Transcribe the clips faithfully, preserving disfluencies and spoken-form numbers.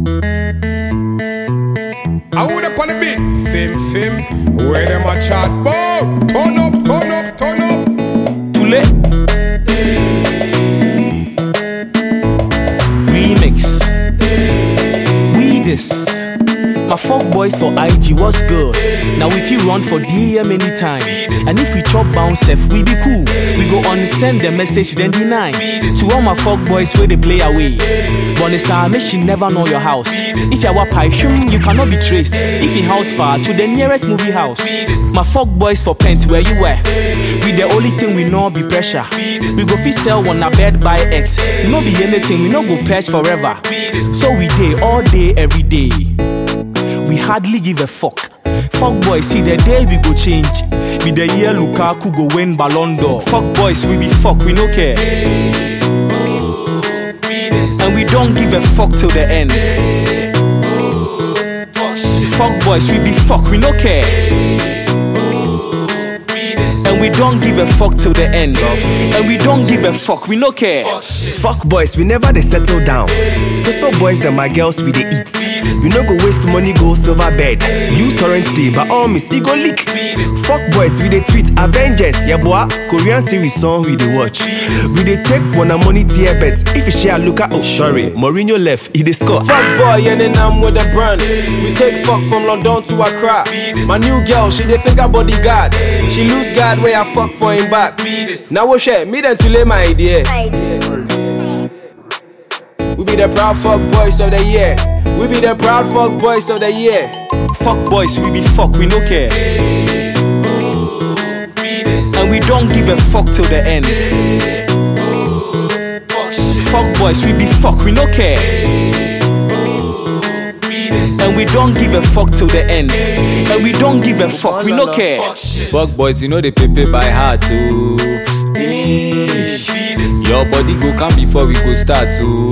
I would up on the beat. Sim, sim. Where them a chat bout? Turn up, turn up, turn up. Too late. Remix. We this. My fuck boys for I G, what's good? Now if you run for D M anytime, and if we chop bounce F, we be cool. We go on send the message then deny. To all my fuck boys where they play away. Bonisa, make she never know your house. If you are Paishum, you cannot be traced. If you house far to the nearest movie house. My fuck boys for pent where you were. We the only thing we know be pressure. We go fit sell one a bed by X. No be anything, we no go pledge forever. So we day all day every day. We hardly give a fuck. Fuck boys, see the day we go change. Be the year Lukaku go win Ballon d'Or. Fuck boys, we be fuck, we no care. And we don't give a fuck till the end. Fuck boys, we be fuck, we no care. And we don't give a fuck till the end. And we don't give a fuck, we no care. Fuck boys, we never they settle down. So so boys, them my girls we they eat. We no go waste money, go silver bed. You torrent day, but all miss e go leak. Fuck boys, we they tweet Avengers, yeah boy. Korean series song we they watch. We they take one a money tier bets. If you share look at oh sorry, Mourinho left, he they score. Fuck boy, and then I'm with the brand. We take fuck from London to Accra. My new girl, she they think a bodyguard. She lose guard where I fuck for him back. Now we share, me then to lay my idea. We be the proud fuck boys of the year. We be the proud fuck boys of the year. Fuck boys, we be fuck, we no care. And we don't give a fuck till the end. Fuck boys, we be fuck, we no care. And we don't give a fuck till the end. And we don't give a fuck, we no care. Fuck boys, you know they pay pay by heart too. Your body go come before we go start to.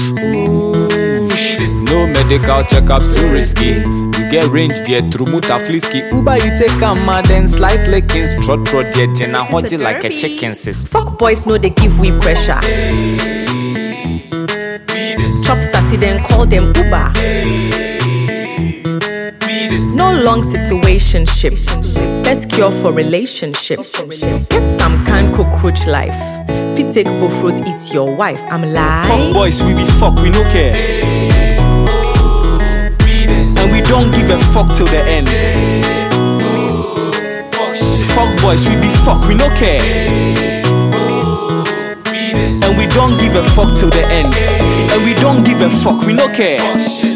No medical checkups too risky. You get range there through muta flisky. Uber you take a mad and slight lickings. Trot trot there jenna hodgy like a chicken sis. Fuck boys know they give we pressure. Chop Saturday then call them Uber. No long situationship. Best cure for relationship. Get some kind cockroach life. Fit take both fruit, eat your wife. I'm lying. Fuck boys, we be fuck, we no care. And we don't give a fuck till the end. Fuck boys, we be fuck, we no care. And we don't give a fuck till the end. And we don't give a fuck, we no care.